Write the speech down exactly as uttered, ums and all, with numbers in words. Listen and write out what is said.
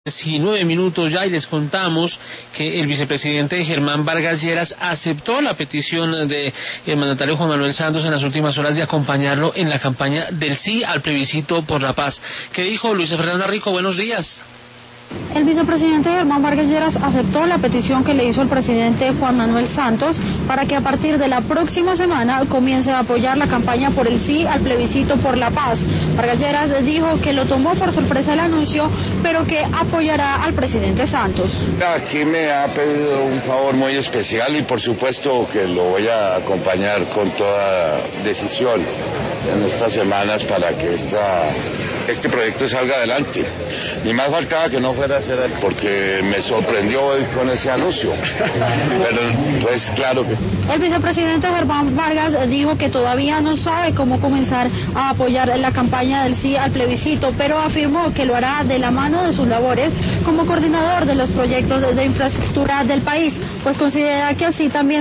Sí, nueve minutos ya y les contamos que el vicepresidente Germán Vargas Lleras aceptó la petición del mandatario Juan Manuel Santos en las últimas horas de acompañarlo en la campaña del sí al plebiscito por la paz. ¿Qué dijo Luisa Fernanda Rico? Buenos días. El vicepresidente Germán Vargas Lleras aceptó la petición que le hizo el presidente Juan Manuel Santos para que a partir de la próxima semana comience a apoyar la campaña por el sí al plebiscito por la paz. Vargas Lleras dijo que lo tomó por sorpresa el anuncio, pero que apoyará al presidente Santos. Aquí me ha pedido un favor muy especial y por supuesto que lo voy a acompañar con toda decisión en estas semanas para que esta, este proyecto salga adelante. Ni más faltaba que no fuera a ser porque me sorprendió hoy con ese anuncio. Pero pues claro que sí. El vicepresidente Germán Vargas dijo que todavía no sabe cómo comenzar a apoyar la campaña del sí al plebiscito, pero afirmó que lo hará de la mano de sus labores como coordinador de los proyectos de infraestructura del país, pues considera que así también